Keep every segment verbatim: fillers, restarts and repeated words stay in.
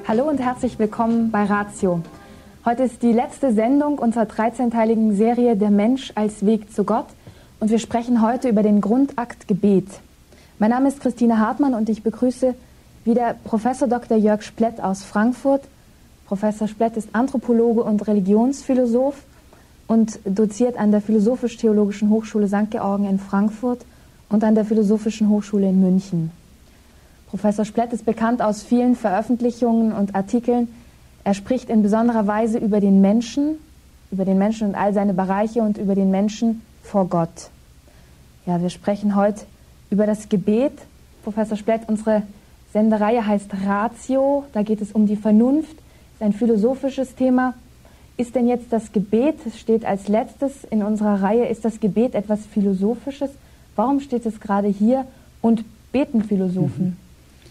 Hallo und herzlich willkommen bei Ratio. Heute ist die letzte Sendung unserer dreizehnteiligen Serie Der Mensch als Weg zu Gott und wir sprechen heute über den Grundakt Gebet. Mein Name ist Christine Hartmann und ich begrüße wieder Professor Doktor Jörg Splett aus Frankfurt. Professor Splett ist Anthropologe und Religionsphilosoph und doziert an der Philosophisch-Theologischen Hochschule Sankt Georgen in Frankfurt und an der Philosophischen Hochschule in München. Professor Splett ist bekannt aus vielen Veröffentlichungen und Artikeln. Er spricht in besonderer Weise über den Menschen, über den Menschen und all seine Bereiche und über den Menschen vor Gott. Ja, wir sprechen heute über das Gebet. Professor Splett, unsere Sendereihe heißt Ratio, da geht es um die Vernunft, ist ein philosophisches Thema. Ist denn jetzt das Gebet, es steht als letztes in unserer Reihe, ist das Gebet etwas Philosophisches? Warum steht es gerade hier und beten Philosophen? Mhm.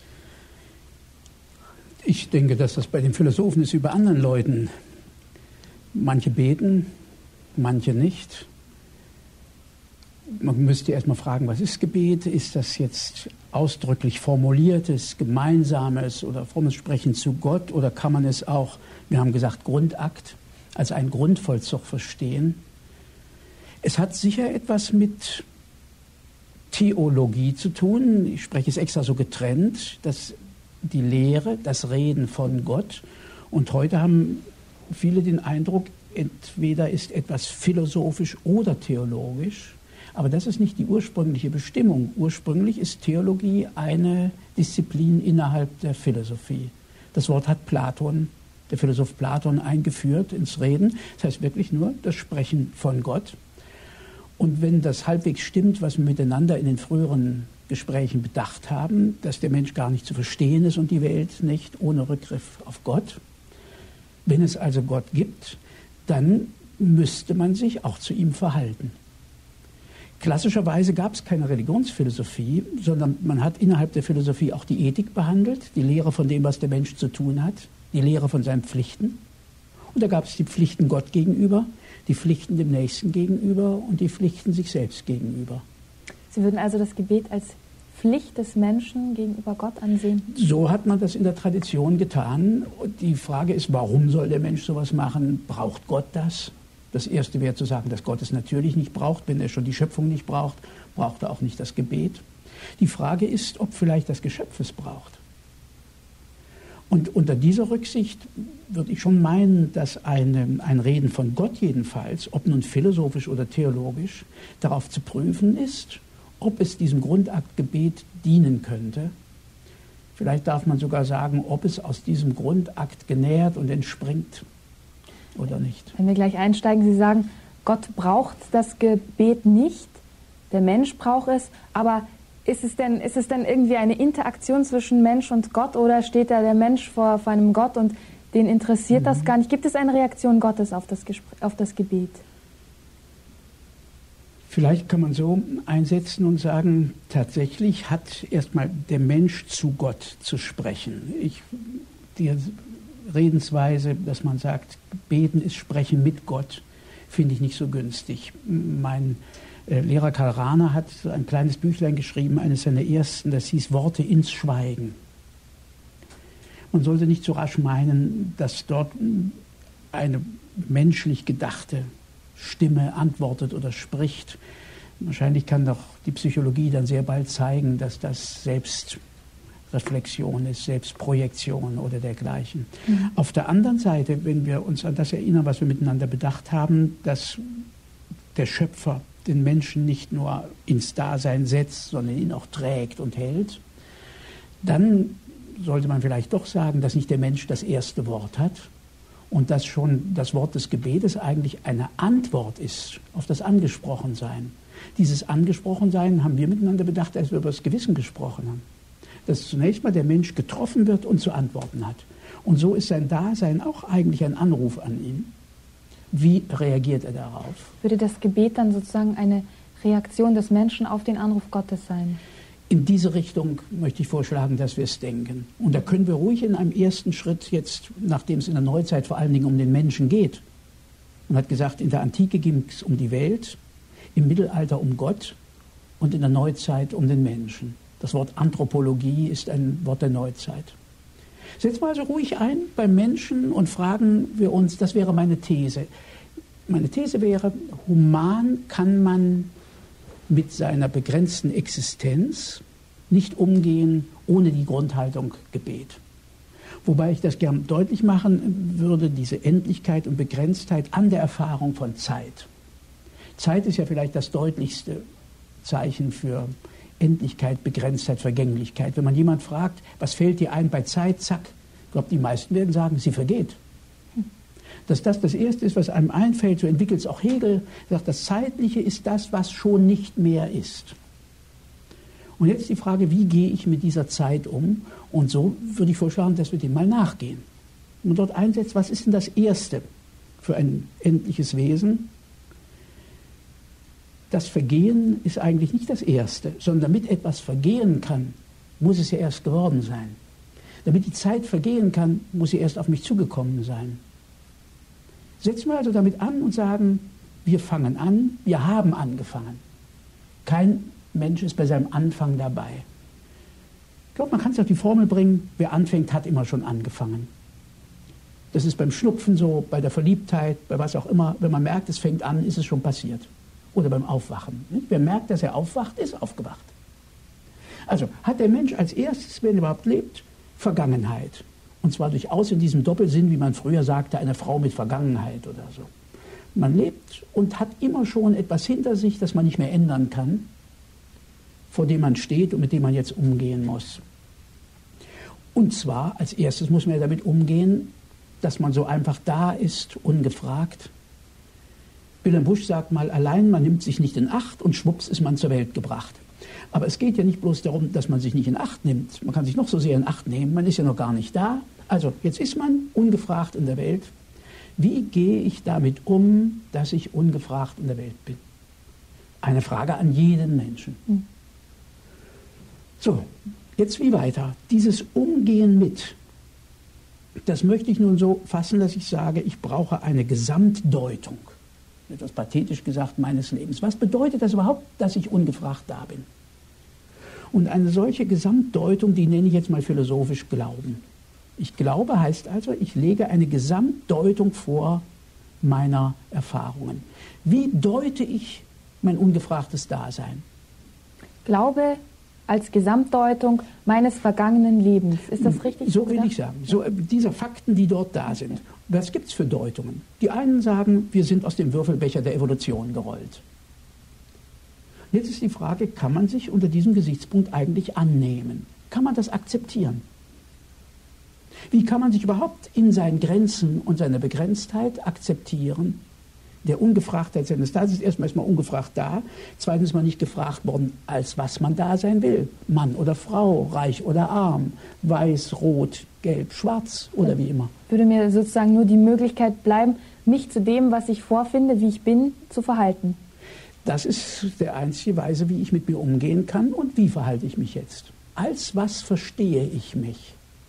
Ich denke, dass das bei den Philosophen ist wie bei anderen Leuten. Manche beten, manche nicht. Man müsste erst mal fragen, was ist Gebet? Ist das jetzt ausdrücklich formuliertes, gemeinsames oder frommes Sprechen zu Gott? Oder kann man es auch, wir haben gesagt, Grundakt, als einen Grundvollzug verstehen? Es hat sicher etwas mit Theologie zu tun. Ich spreche es extra so getrennt, dass die Lehre, das Reden von Gott. Und heute haben viele den Eindruck, entweder ist etwas philosophisch oder theologisch. Aber das ist nicht die ursprüngliche Bestimmung. Ursprünglich ist Theologie eine Disziplin innerhalb der Philosophie. Das Wort hat Platon, der Philosoph Platon, eingeführt ins Reden. Das heißt wirklich nur das Sprechen von Gott. Und wenn das halbwegs stimmt, was wir miteinander in den früheren Gesprächen bedacht haben, dass der Mensch gar nicht zu verstehen ist und die Welt nicht, ohne Rückgriff auf Gott. Wenn es also Gott gibt, dann müsste man sich auch zu ihm verhalten. Klassischerweise gab es keine Religionsphilosophie, sondern man hat innerhalb der Philosophie auch die Ethik behandelt, die Lehre von dem, was der Mensch zu tun hat, die Lehre von seinen Pflichten. Und da gab es die Pflichten Gott gegenüber, die Pflichten dem Nächsten gegenüber und die Pflichten sich selbst gegenüber. Sie würden also das Gebet als Pflicht des Menschen gegenüber Gott ansehen? So hat man das in der Tradition getan. Und die Frage ist, warum soll der Mensch sowas machen? Braucht Gott das? Das Erste wäre zu sagen, dass Gott es natürlich nicht braucht. Wenn er schon die Schöpfung nicht braucht, braucht er auch nicht das Gebet. Die Frage ist, ob vielleicht das Geschöpf es braucht. Und unter dieser Rücksicht würde ich schon meinen, dass eine, ein Reden von Gott jedenfalls, ob nun philosophisch oder theologisch, darauf zu prüfen ist, ob es diesem Grundakt Gebet dienen könnte. Vielleicht darf man sogar sagen, ob es aus diesem Grundakt genährt und entspringt oder nicht. Wenn wir gleich einsteigen, Sie sagen, Gott braucht das Gebet nicht, der Mensch braucht es, aber ist es denn, ist es denn irgendwie eine Interaktion zwischen Mensch und Gott oder steht da der Mensch vor, vor einem Gott und den interessiert mhm. das gar nicht? Gibt es eine Reaktion Gottes auf das, Gespr- auf das Gebet? Vielleicht kann man so einsetzen und sagen, tatsächlich hat erstmal der Mensch zu Gott zu sprechen. Ich, die Redensweise, dass man sagt, beten ist Sprechen mit Gott, finde ich nicht so günstig. Mein äh, Lehrer Karl Rahner hat ein kleines Büchlein geschrieben, eines seiner ersten, das hieß Worte ins Schweigen. Man sollte nicht so rasch meinen, dass dort eine menschlich gedachte Stimme antwortet oder spricht. Wahrscheinlich kann doch die Psychologie dann sehr bald zeigen, dass das Selbstreflexion ist, Selbstprojektion oder dergleichen. Mhm. Auf der anderen Seite, wenn wir uns an das erinnern, was wir miteinander bedacht haben, dass der Schöpfer den Menschen nicht nur ins Dasein setzt, sondern ihn auch trägt und hält, dann sollte man vielleicht doch sagen, dass nicht der Mensch das erste Wort hat, und dass schon das Wort des Gebetes eigentlich eine Antwort ist auf das Angesprochensein. Dieses Angesprochensein haben wir miteinander bedacht, als wir über das Gewissen gesprochen haben. Dass zunächst mal der Mensch getroffen wird und zu antworten hat. Und so ist sein Dasein auch eigentlich ein Anruf an ihn. Wie reagiert er darauf? Würde das Gebet dann sozusagen eine Reaktion des Menschen auf den Anruf Gottes sein? In diese Richtung möchte ich vorschlagen, dass wir es denken. Und da können wir ruhig in einem ersten Schritt jetzt, nachdem es in der Neuzeit vor allen Dingen um den Menschen geht, man hat gesagt, in der Antike ging es um die Welt, im Mittelalter um Gott und in der Neuzeit um den Menschen. Das Wort Anthropologie ist ein Wort der Neuzeit. Setzen wir also ruhig ein beim Menschen und fragen wir uns, das wäre meine These. Meine These wäre, human kann man mit seiner begrenzten Existenz nicht umgehen ohne die Grundhaltung Gebet. Wobei ich das gern deutlich machen würde, diese Endlichkeit und Begrenztheit an der Erfahrung von Zeit. Zeit ist ja vielleicht das deutlichste Zeichen für Endlichkeit, Begrenztheit, Vergänglichkeit. Wenn man jemand fragt, was fällt dir ein bei Zeit, zack, ich glaube, die meisten werden sagen, sie vergeht. Dass das das Erste ist, was einem einfällt, so entwickelt es auch Hegel, sagt, das Zeitliche ist das, was schon nicht mehr ist. Und jetzt die Frage, wie gehe ich mit dieser Zeit um? Und so würde ich vorschlagen, dass wir dem mal nachgehen. Und dort einsetzt, was ist denn das Erste für ein endliches Wesen? Das Vergehen ist eigentlich nicht das Erste, sondern damit etwas vergehen kann, muss es ja erst geworden sein. Damit die Zeit vergehen kann, muss sie erst auf mich zugekommen sein. Setzen wir also damit an und sagen, wir fangen an, wir haben angefangen. Kein Mensch ist bei seinem Anfang dabei. Ich glaube, man kann es auf die Formel bringen, wer anfängt, hat immer schon angefangen. Das ist beim Schnupfen so, bei der Verliebtheit, bei was auch immer. Wenn man merkt, es fängt an, ist es schon passiert. Oder beim Aufwachen. Wer merkt, dass er aufwacht, ist aufgewacht. Also hat der Mensch als erstes, wenn er überhaupt lebt, Vergangenheit. Und zwar durchaus in diesem Doppelsinn, wie man früher sagte, eine Frau mit Vergangenheit oder so. Man lebt und hat immer schon etwas hinter sich, das man nicht mehr ändern kann, vor dem man steht und mit dem man jetzt umgehen muss. Und zwar als erstes muss man ja damit umgehen, dass man so einfach da ist, ungefragt. Wilhelm Busch sagt mal, allein man nimmt sich nicht in Acht und schwupps ist man zur Welt gebracht. Aber es geht ja nicht bloß darum, dass man sich nicht in Acht nimmt. Man kann sich noch so sehr in Acht nehmen, man ist ja noch gar nicht da. Also jetzt ist man ungefragt in der Welt. Wie gehe ich damit um, dass ich ungefragt in der Welt bin? Eine Frage an jeden Menschen. Hm. So, jetzt wie weiter? Dieses Umgehen mit, das möchte ich nun so fassen, dass ich sage, ich brauche eine Gesamtdeutung. Etwas pathetisch gesagt, meines Lebens. Was bedeutet das überhaupt, dass ich ungefragt da bin? Und eine solche Gesamtdeutung, die nenne ich jetzt mal philosophisch Glauben. Ich glaube heißt also, ich lege eine Gesamtdeutung vor meiner Erfahrungen. Wie deute ich mein ungefragtes Dasein? Glaube als Gesamtdeutung meines vergangenen Lebens. Ist das richtig? So will ich sagen. So, diese Fakten, die dort da sind. Was gibt es für Deutungen? Die einen sagen, wir sind aus dem Würfelbecher der Evolution gerollt. Jetzt ist die Frage, kann man sich unter diesem Gesichtspunkt eigentlich annehmen? Kann man das akzeptieren? Wie kann man sich überhaupt in seinen Grenzen und seiner Begrenztheit akzeptieren? Der Ungefragtheit seines Daseins. Erstmal ist man ungefragt da. Zweitens ist man nicht gefragt worden, als was man da sein will. Mann oder Frau, reich oder arm, weiß, rot, gelb, schwarz oder wie immer. Würde mir sozusagen nur die Möglichkeit bleiben, mich zu dem, was ich vorfinde, wie ich bin, zu verhalten. Das ist die einzige Weise, wie ich mit mir umgehen kann. Und wie verhalte ich mich jetzt? Als was verstehe ich mich?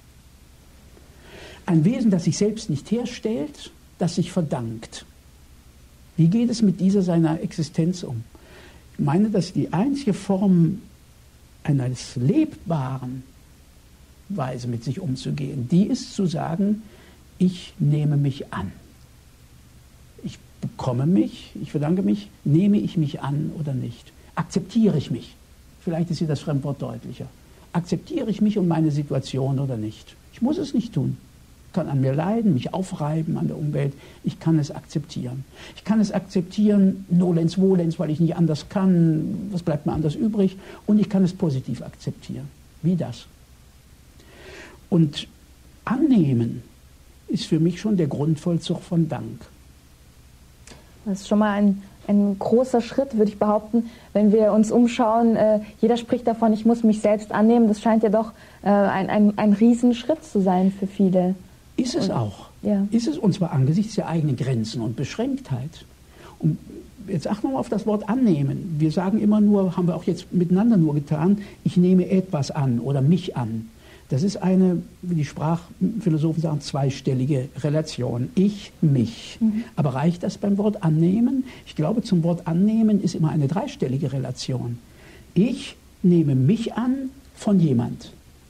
Ein Wesen, das sich selbst nicht herstellt, das sich verdankt. Wie geht es mit dieser seiner Existenz um? Ich meine, dass die einzige Form eines lebbaren Weise mit sich umzugehen, die ist zu sagen, ich nehme mich an. Ich bekomme mich, ich verdanke mich, nehme ich mich an oder nicht? Akzeptiere ich mich? Vielleicht ist hier das Fremdwort deutlicher. Akzeptiere ich mich und meine Situation oder nicht? Ich muss es nicht tun. Ich kann an mir leiden, mich aufreiben an der Umwelt. Ich kann es akzeptieren. Ich kann es akzeptieren, nolens volens, weil ich nicht anders kann. Was bleibt mir anders übrig? Und ich kann es positiv akzeptieren. Wie das? Und annehmen ist für mich schon der Grundvollzug von Dank. Das ist schon mal ein, ein großer Schritt, würde ich behaupten, wenn wir uns umschauen. Äh, jeder spricht davon, ich muss mich selbst annehmen. Das scheint ja doch äh, ein, ein, ein Riesenschritt zu sein für viele. Ist es auch. Ja. Ist es, und zwar angesichts der eigenen Grenzen und Beschränktheit. Und jetzt achten wir mal auf das Wort annehmen. Wir sagen immer nur, haben wir auch jetzt miteinander nur getan, ich nehme etwas an oder mich an. Das ist eine, wie die Sprachphilosophen sagen, zweistellige Relation. Ich, mich. Mhm. Aber reicht das beim Wort annehmen? Ich glaube, zum Wort annehmen ist immer eine dreistellige Relation. Ich nehme mich an von jemand.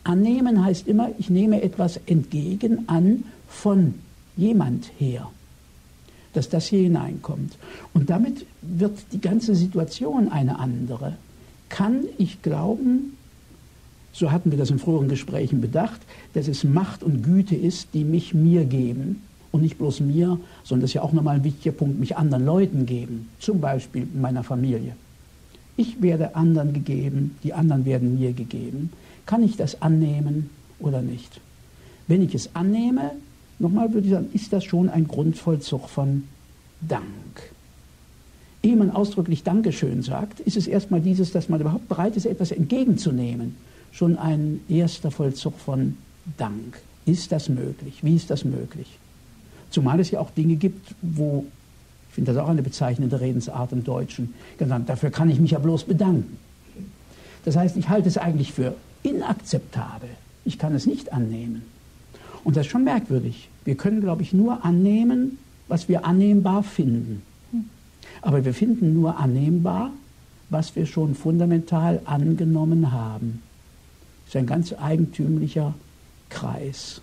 Annehmen heißt immer, ich nehme etwas entgegen an von jemand her, dass das hier hineinkommt. Und damit wird die ganze Situation eine andere. Kann ich glauben, so hatten wir das in früheren Gesprächen bedacht, dass es Macht und Güte ist, die mich mir geben und nicht bloß mir, sondern das ist ja auch nochmal ein wichtiger Punkt, mich anderen Leuten geben, zum Beispiel meiner Familie. Ich werde anderen gegeben, die anderen werden mir gegeben. Kann ich das annehmen oder nicht? Wenn ich es annehme, nochmal würde ich sagen, ist das schon ein Grundvollzug von Dank. Ehe man ausdrücklich Dankeschön sagt, ist es erstmal dieses, dass man überhaupt bereit ist, etwas entgegenzunehmen. Schon ein erster Vollzug von Dank. Ist das möglich? Wie ist das möglich? Zumal es ja auch Dinge gibt, wo, ich finde das auch eine bezeichnende Redensart im Deutschen, gesagt, dafür kann ich mich ja bloß bedanken. Das heißt, ich halte es eigentlich für inakzeptabel. Ich kann es nicht annehmen. Und das ist schon merkwürdig. Wir können, glaube ich, nur annehmen, was wir annehmbar finden. Aber wir finden nur annehmbar, was wir schon fundamental angenommen haben. Das ist ein ganz eigentümlicher Kreis.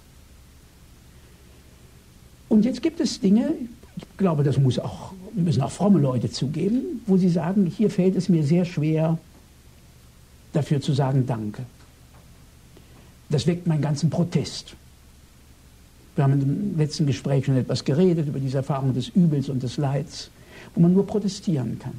Und jetzt gibt es Dinge, ich glaube, das muss auch, müssen auch fromme Leute zugeben, wo sie sagen, hier fällt es mir sehr schwer, dafür zu sagen Danke. Das weckt meinen ganzen Protest. Wir haben im letzten Gespräch schon etwas geredet über diese Erfahrung des Übels und des Leids, wo man nur protestieren kann.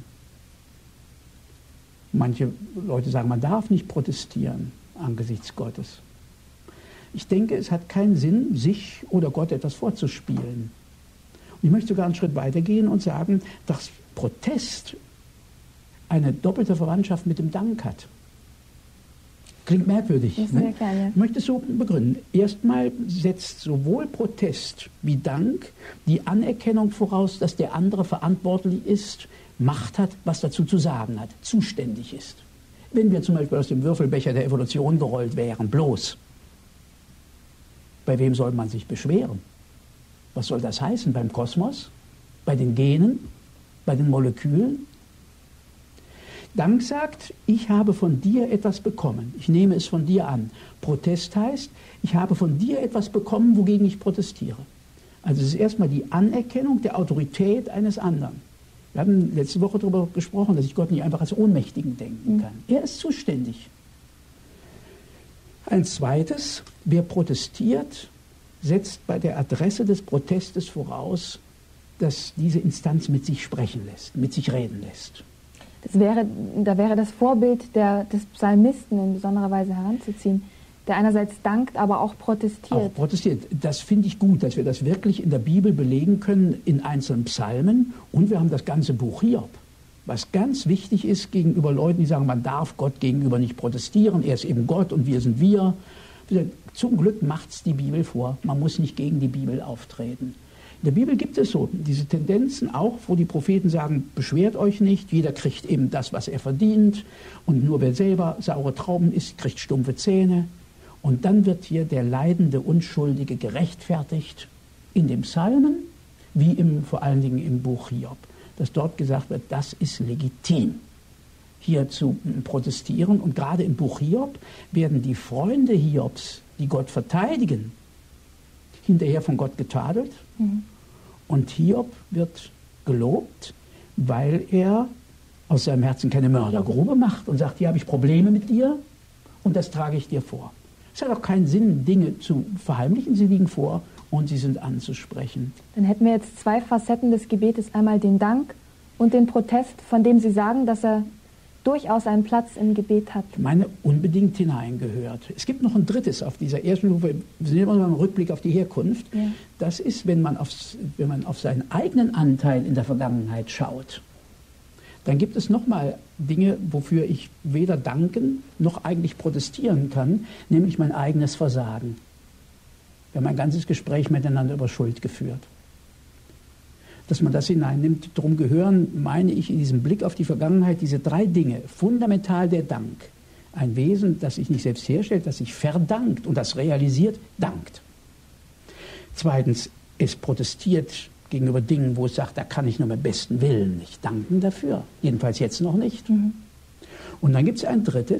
Manche Leute sagen, man darf nicht protestieren angesichts Gottes. Ich denke, es hat keinen Sinn, sich oder Gott etwas vorzuspielen. Und ich möchte sogar einen Schritt weitergehen und sagen, dass Protest eine doppelte Verwandtschaft mit dem Dank hat. Klingt merkwürdig. Das ist ne? sehr klar, ja. Ich möchte es so begründen. Erstmal setzt sowohl Protest wie Dank die Anerkennung voraus, dass der andere verantwortlich ist, Macht hat, was dazu zu sagen hat, zuständig ist. Wenn wir zum Beispiel aus dem Würfelbecher der Evolution gerollt wären, bloß, bei wem soll man sich beschweren? Was soll das heißen? Beim Kosmos? Bei den Genen? Bei den Molekülen? Dank sagt, ich habe von dir etwas bekommen. Ich nehme es von dir an. Protest heißt, ich habe von dir etwas bekommen, wogegen ich protestiere. Also es ist erstmal die Anerkennung der Autorität eines anderen. Wir haben letzte Woche darüber gesprochen, dass ich Gott nicht einfach als Ohnmächtigen denken kann. Er ist zuständig. Ein zweites, wer protestiert, setzt bei der Adresse des Protestes voraus, dass diese Instanz mit sich sprechen lässt, mit sich reden lässt. Das wäre, da wäre das Vorbild der, des Psalmisten in besonderer Weise heranzuziehen, der einerseits dankt, aber auch protestiert. Auch protestiert. Das finde ich gut, dass wir das wirklich in der Bibel belegen können, in einzelnen Psalmen. Und wir haben das ganze Buch Hiob, was ganz wichtig ist gegenüber Leuten, die sagen, man darf Gott gegenüber nicht protestieren. Er ist eben Gott und wir sind wir. Zum Glück macht es die Bibel vor. Man muss nicht gegen die Bibel auftreten. In der Bibel gibt es so diese Tendenzen auch, wo die Propheten sagen, beschwert euch nicht, jeder kriegt eben das, was er verdient. Und nur wer selber saure Trauben isst, kriegt stumpfe Zähne. Und dann wird hier der leidende Unschuldige gerechtfertigt in den Psalmen, wie im, vor allen Dingen im Buch Hiob. Dass dort gesagt wird, das ist legitim, hier zu protestieren. Und gerade im Buch Hiob werden die Freunde Hiobs, die Gott verteidigen, hinterher von Gott getadelt. Mhm. Und Hiob wird gelobt, weil er aus seinem Herzen keine Mördergrube macht und sagt, hier habe ich Probleme mit dir und das trage ich dir vor. Es hat auch keinen Sinn, Dinge zu verheimlichen, sie liegen vor und sie sind anzusprechen. Dann hätten wir jetzt zwei Facetten des Gebetes, einmal den Dank und den Protest, von dem Sie sagen, dass er durchaus einen Platz im Gebet hat. Ich meine, unbedingt hineingehört. Es gibt noch ein drittes auf dieser ersten Stufe, wir sind immer noch im Rückblick auf die Herkunft. Ja. Das ist, wenn man, aufs, wenn man auf seinen eigenen Anteil in der Vergangenheit schaut. Dann gibt es nochmal Dinge, wofür ich weder danken noch eigentlich protestieren kann, nämlich mein eigenes Versagen. Wir haben ein ganzes Gespräch miteinander über Schuld geführt. Dass man das hineinnimmt, darum gehören, meine ich, in diesem Blick auf die Vergangenheit diese drei Dinge. Fundamental der Dank. Ein Wesen, das sich nicht selbst herstellt, das sich verdankt und das realisiert, dankt. Zweitens, es protestiert gegenüber Dingen, wo es sagt, da kann ich nur mit bestem Willen nicht danken dafür. Jedenfalls jetzt noch nicht. Mhm. Und dann gibt es ein drittes,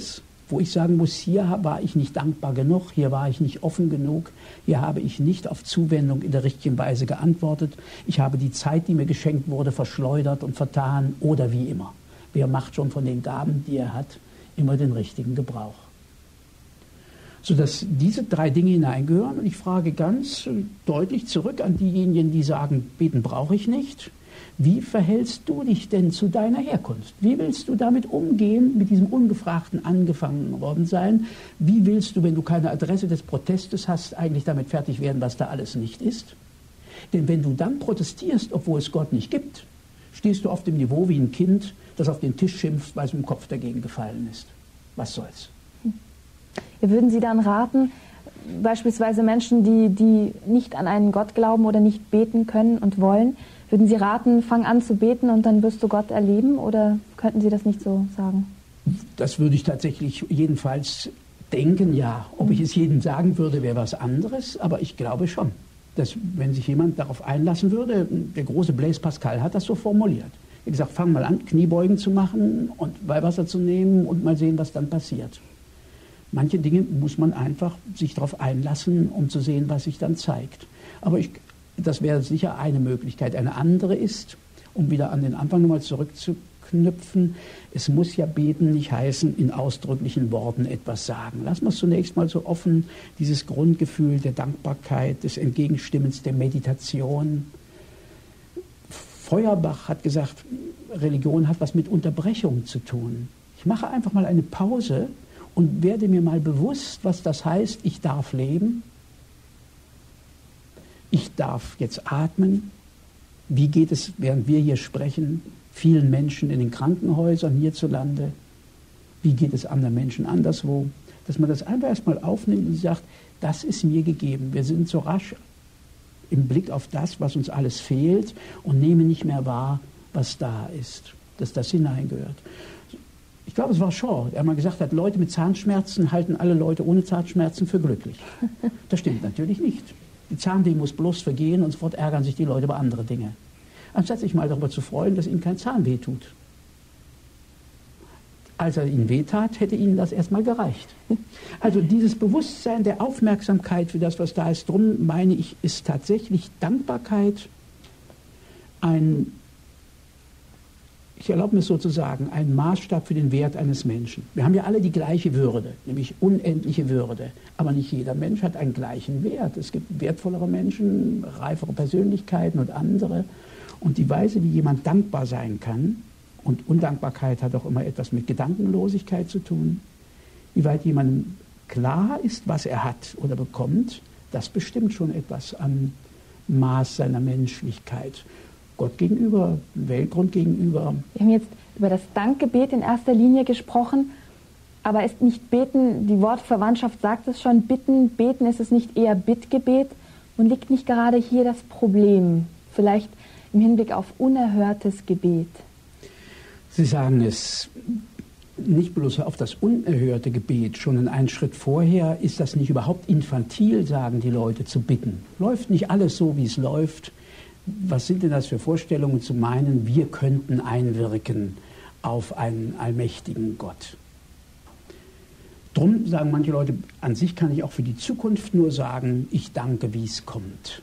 wo ich sagen muss, hier war ich nicht dankbar genug, hier war ich nicht offen genug, hier habe ich nicht auf Zuwendung in der richtigen Weise geantwortet, ich habe die Zeit, die mir geschenkt wurde, verschleudert und vertan oder wie immer. Wer macht schon von den Gaben, die er hat, immer den richtigen Gebrauch? Sodass diese drei Dinge hineingehören. Und ich frage ganz deutlich zurück an diejenigen, die sagen, beten brauche ich nicht. Wie verhältst du dich denn zu deiner Herkunft? Wie willst du damit umgehen, mit diesem ungefragten angefangen worden sein? Wie willst du, wenn du keine Adresse des Protestes hast, eigentlich damit fertig werden, was da alles nicht ist? Denn wenn du dann protestierst, obwohl es Gott nicht gibt, stehst du auf dem Niveau wie ein Kind, das auf den Tisch schimpft, weil es mit dem Kopf dagegen gefallen ist. Was soll's? Würden Sie dann raten, beispielsweise Menschen, die, die nicht an einen Gott glauben oder nicht beten können und wollen, würden Sie raten, fang an zu beten und dann wirst du Gott erleben? Oder könnten Sie das nicht so sagen? Das würde ich tatsächlich jedenfalls denken, ja. Ob ich es jedem sagen würde, wäre was anderes, aber ich glaube schon, dass wenn sich jemand darauf einlassen würde, der große Blaise Pascal hat das so formuliert. Er hat gesagt, fang mal an, Kniebeugen zu machen und Weihwasser zu nehmen und mal sehen, was dann passiert. Manche Dinge muss man einfach sich darauf einlassen, um zu sehen, was sich dann zeigt. Aber ich, das wäre sicher eine Möglichkeit. Eine andere ist, um wieder an den Anfang nochmal zurückzuknüpfen, es muss ja beten nicht heißen, in ausdrücklichen Worten etwas sagen. Lassen wir es zunächst mal so offen, dieses Grundgefühl der Dankbarkeit, des Entgegenstimmens, der Meditation. Feuerbach hat gesagt, Religion hat was mit Unterbrechung zu tun. Ich mache einfach mal eine Pause und werde mir mal bewusst, was das heißt, ich darf leben, ich darf jetzt atmen. Wie geht es, während wir hier sprechen, vielen Menschen in den Krankenhäusern hierzulande? Wie geht es anderen Menschen anderswo? Dass man das einfach erstmal aufnimmt und sagt, das ist mir gegeben. Wir sind so rasch im Blick auf das, was uns alles fehlt und nehmen nicht mehr wahr, was da ist, dass das hineingehört. Ich glaube, es war Shaw, der mal gesagt hat, Leute mit Zahnschmerzen halten alle Leute ohne Zahnschmerzen für glücklich. Das stimmt natürlich nicht. Die Zahnweh muss bloß vergehen und sofort ärgern sich die Leute über andere Dinge. Anstatt sich mal darüber zu freuen, dass ihnen kein Zahnweh tut. Als er ihnen wehtat, hätte ihnen das erstmal gereicht. Also dieses Bewusstsein der Aufmerksamkeit für das, was da ist, drum meine ich, ist tatsächlich Dankbarkeit ein, ich erlaube mir es so zu sagen, ein Maßstab für den Wert eines Menschen. Wir haben ja alle die gleiche Würde, nämlich unendliche Würde. Aber nicht jeder Mensch hat einen gleichen Wert. Es gibt wertvollere Menschen, reifere Persönlichkeiten und andere. Und die Weise, wie jemand dankbar sein kann, und Undankbarkeit hat auch immer etwas mit Gedankenlosigkeit zu tun, wie weit jemandem klar ist, was er hat oder bekommt, das bestimmt schon etwas am Maß seiner Menschlichkeit. Gott gegenüber, Weltgrund gegenüber. Wir haben jetzt über das Dankgebet in erster Linie gesprochen, aber ist nicht Beten, die Wortverwandtschaft sagt es schon, Bitten, Beten, ist es nicht eher Bittgebet? Und liegt nicht gerade hier das Problem, vielleicht im Hinblick auf unerhörtes Gebet? Sie sagen es nicht bloß auf das unerhörte Gebet, schon in einen Schritt vorher ist das nicht überhaupt infantil, sagen die Leute, zu bitten. Läuft nicht alles so, wie es läuft? Was sind denn das für Vorstellungen, zu meinen, wir könnten einwirken auf einen allmächtigen Gott? Drum sagen manche Leute, an sich kann ich auch für die Zukunft nur sagen, ich danke, wie es kommt.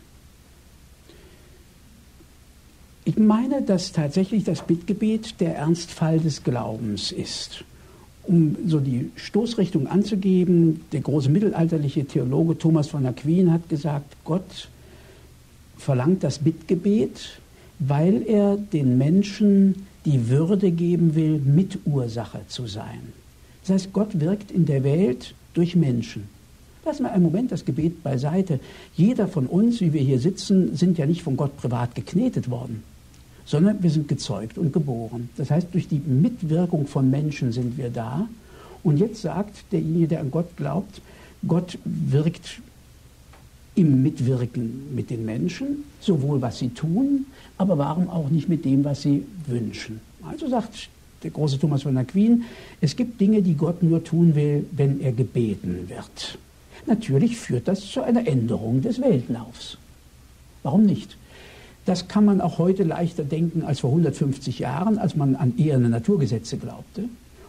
Ich meine, dass tatsächlich das Bittgebet der Ernstfall des Glaubens ist. Um so die Stoßrichtung anzugeben, der große mittelalterliche Theologe Thomas von Aquin hat gesagt, Gott verlangt das Bittgebet, weil er den Menschen die Würde geben will, Mitursache zu sein. Das heißt, Gott wirkt in der Welt durch Menschen. Lassen wir einen Moment das Gebet beiseite. Jeder von uns, wie wir hier sitzen, sind ja nicht von Gott privat geknetet worden, sondern wir sind gezeugt und geboren. Das heißt, durch die Mitwirkung von Menschen sind wir da. Und jetzt sagt derjenige, der an Gott glaubt, Gott wirkt im Mitwirken mit den Menschen, sowohl was sie tun, aber warum auch nicht mit dem, was sie wünschen. Also sagt der große Thomas von Aquin, es gibt Dinge, die Gott nur tun will, wenn er gebeten wird. Natürlich führt das zu einer Änderung des Weltlaufs. Warum nicht? Das kann man auch heute leichter denken als vor hundertfünfzig Jahren, als man an eherne Naturgesetze glaubte.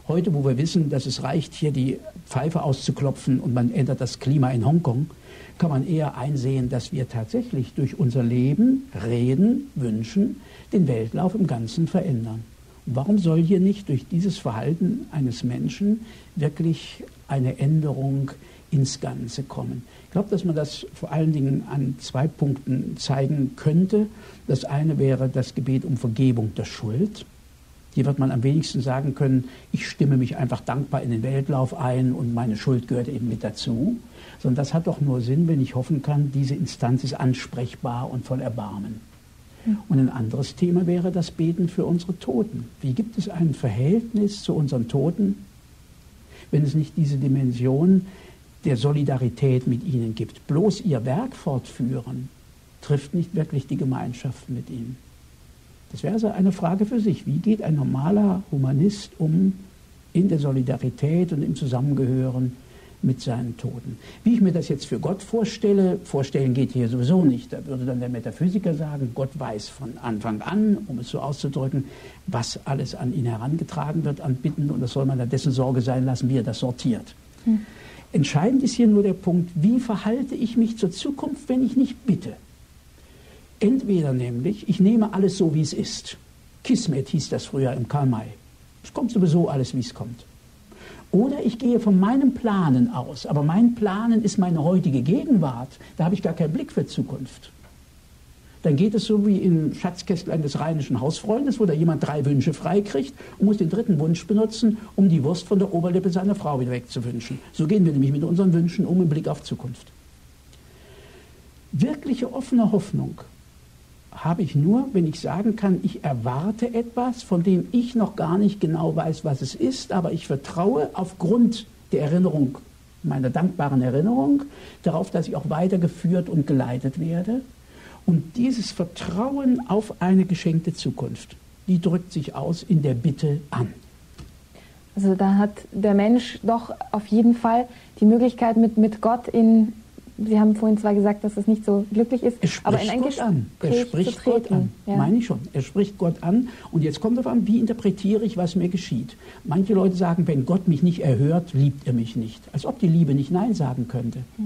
Heute, wo wir wissen, dass es reicht, hier die Pfeife auszuklopfen und man ändert das Klima in Hongkong, kann man eher einsehen, dass wir tatsächlich durch unser Leben, Reden, Wünschen, den Weltlauf im Ganzen verändern. Und warum soll hier nicht durch dieses Verhalten eines Menschen wirklich eine Änderung ins Ganze kommen? Ich glaube, dass man das vor allen Dingen an zwei Punkten zeigen könnte. Das eine wäre das Gebet um Vergebung der Schuld. Hier wird man am wenigsten sagen können, ich stimme mich einfach dankbar in den Weltlauf ein und meine Schuld gehört eben mit dazu. Sondern das hat doch nur Sinn, wenn ich hoffen kann, diese Instanz ist ansprechbar und voll Erbarmen. Und ein anderes Thema wäre das Beten für unsere Toten. Wie gibt es ein Verhältnis zu unseren Toten, wenn es nicht diese Dimension der Solidarität mit ihnen gibt? Bloß ihr Werk fortführen trifft nicht wirklich die Gemeinschaft mit ihnen. Das wäre also eine Frage für sich. Wie geht ein normaler Humanist um in der Solidarität und im Zusammengehören mit seinen Toten? Wie ich mir das jetzt für Gott vorstelle, vorstellen geht hier sowieso nicht. Da würde dann der Metaphysiker sagen, Gott weiß von Anfang an, um es so auszudrücken, was alles an ihn herangetragen wird an Bitten, und das soll man dann dessen Sorge sein lassen, wie er das sortiert. Hm. Entscheidend ist hier nur der Punkt, wie verhalte ich mich zur Zukunft, wenn ich nicht bitte? Entweder nämlich, ich nehme alles so, wie es ist. Kismet hieß das früher im Karl May. Es kommt sowieso alles, wie es kommt. Oder ich gehe von meinem Planen aus, aber mein Planen ist meine heutige Gegenwart. Da habe ich gar keinen Blick für Zukunft. Dann geht es so wie im Schatzkästlein des rheinischen Hausfreundes, wo da jemand drei Wünsche freikriegt und muss den dritten Wunsch benutzen, um die Wurst von der Oberlippe seiner Frau wieder wegzuwünschen. So gehen wir nämlich mit unseren Wünschen um im Blick auf Zukunft. Wirkliche offene Hoffnung habe ich nur, wenn ich sagen kann, ich erwarte etwas, von dem ich noch gar nicht genau weiß, was es ist, aber ich vertraue aufgrund der Erinnerung, meiner dankbaren Erinnerung, darauf, dass ich auch weitergeführt und geleitet werde. Und dieses Vertrauen auf eine geschenkte Zukunft, die drückt sich aus in der Bitte an. Also da hat der Mensch doch auf jeden Fall die Möglichkeit, mit, mit Gott in, Sie haben vorhin zwar gesagt, dass es nicht so glücklich ist, aber in ein Gott an. Er spricht Gott an, ja. Meine ich schon. Er spricht Gott an, und jetzt kommt darauf an, wie interpretiere ich, was mir geschieht. Manche Leute sagen, wenn Gott mich nicht erhört, liebt er mich nicht. Als ob die Liebe nicht Nein sagen könnte. Hm.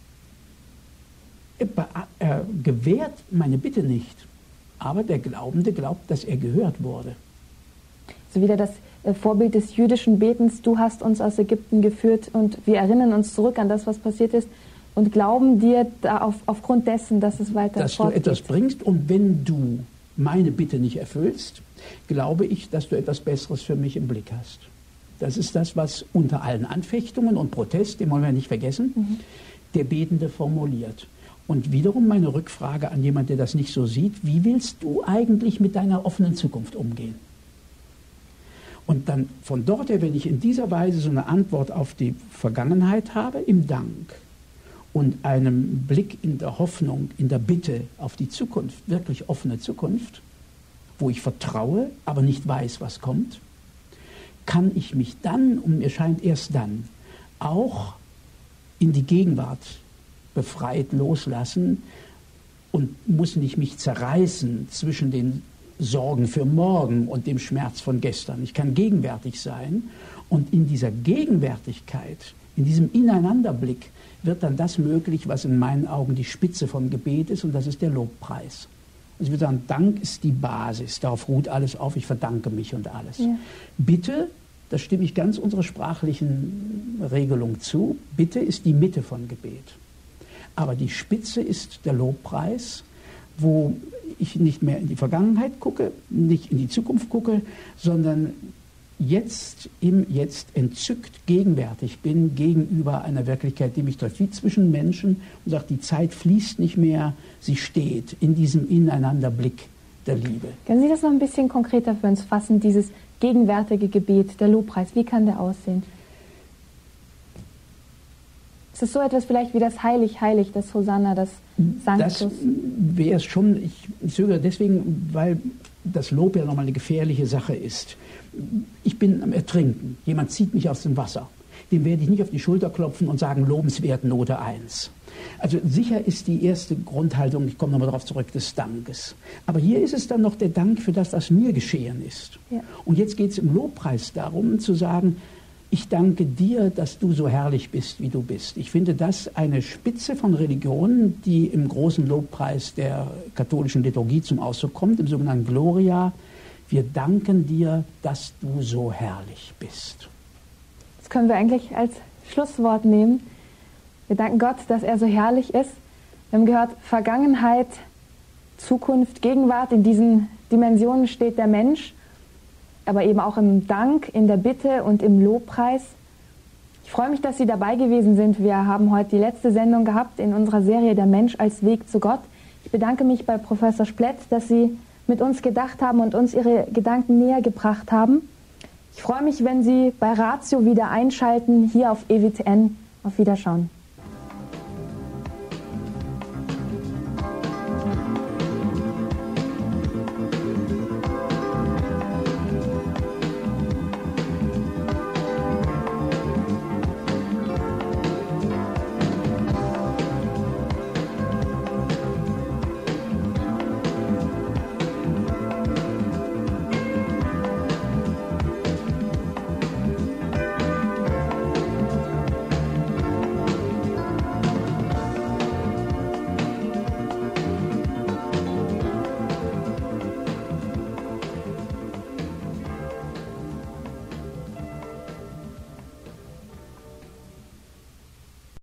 Er, er gewährt meine Bitte nicht, aber der Glaubende glaubt, dass er gehört wurde. So wieder das Vorbild des jüdischen Betens, du hast uns aus Ägypten geführt und wir erinnern uns zurück an das, was passiert ist, und glauben dir da auf, aufgrund dessen, dass es weiter dass fortgeht. Du etwas bringst, und wenn du meine Bitte nicht erfüllst, glaube ich, dass du etwas Besseres für mich im Blick hast. Das ist das, was unter allen Anfechtungen und Protest, den wollen wir nicht vergessen, mhm. der Betende formuliert. Und wiederum meine Rückfrage an jemanden, der das nicht so sieht: Wie willst du eigentlich mit deiner offenen Zukunft umgehen? Und dann von dort her, wenn ich in dieser Weise so eine Antwort auf die Vergangenheit habe, im Dank, und einem Blick in der Hoffnung, in der Bitte auf die Zukunft, wirklich offene Zukunft, wo ich vertraue, aber nicht weiß, was kommt, kann ich mich dann, und mir scheint erst dann, auch in die Gegenwart befreit loslassen und muss nicht mich zerreißen zwischen den Sorgen für morgen und dem Schmerz von gestern. Ich kann gegenwärtig sein, und in dieser Gegenwärtigkeit, in diesem Ineinanderblick, wird dann das möglich, was in meinen Augen die Spitze vom Gebet ist, und das ist der Lobpreis. Also ich würde sagen, Dank ist die Basis, darauf ruht alles auf, ich verdanke mich und alles. Ja. Bitte, da stimme ich ganz unserer sprachlichen Regelung zu, Bitte ist die Mitte von Gebet. Aber die Spitze ist der Lobpreis, wo ich nicht mehr in die Vergangenheit gucke, nicht in die Zukunft gucke, sondern jetzt im Jetzt entzückt gegenwärtig bin gegenüber einer Wirklichkeit, die mich trifft, wie zwischen Menschen, und sagt, die Zeit fließt nicht mehr, sie steht in diesem Ineinanderblick der Liebe. Können Sie das noch ein bisschen konkreter für uns fassen, dieses gegenwärtige Gebet, der Lobpreis, wie kann der aussehen? Ist es so etwas vielleicht wie das Heilig, Heilig, das Hosanna, das Sanctus? Das wäre es schon. Ich zögere deswegen, weil das Lob ja nochmal eine gefährliche Sache ist. Ich bin am Ertrinken. Jemand zieht mich aus dem Wasser. Dem werde ich nicht auf die Schulter klopfen und sagen, lobenswert Note eins. Also sicher ist die erste Grundhaltung, ich komme nochmal darauf zurück, des Dankes. Aber hier ist es dann noch der Dank für das, was mir geschehen ist. Ja. Und jetzt geht es im Lobpreis darum, zu sagen, ich danke dir, dass du so herrlich bist, wie du bist. Ich finde das eine Spitze von Religion, die im großen Lobpreis der katholischen Liturgie zum Ausdruck kommt, im sogenannten Gloria. Wir danken dir, dass du so herrlich bist. Das können wir eigentlich als Schlusswort nehmen. Wir danken Gott, dass er so herrlich ist. Wir haben gehört, Vergangenheit, Zukunft, Gegenwart, in diesen Dimensionen steht der Mensch, aber eben auch im Dank, in der Bitte und im Lobpreis. Ich freue mich, dass Sie dabei gewesen sind. Wir haben heute die letzte Sendung gehabt in unserer Serie Der Mensch als Weg zu Gott. Ich bedanke mich bei Professor Splett, dass Sie mit uns gedacht haben und uns Ihre Gedanken näher gebracht haben. Ich freue mich, wenn Sie bei Ratio wieder einschalten, hier auf E W T N. Auf Wiederschauen.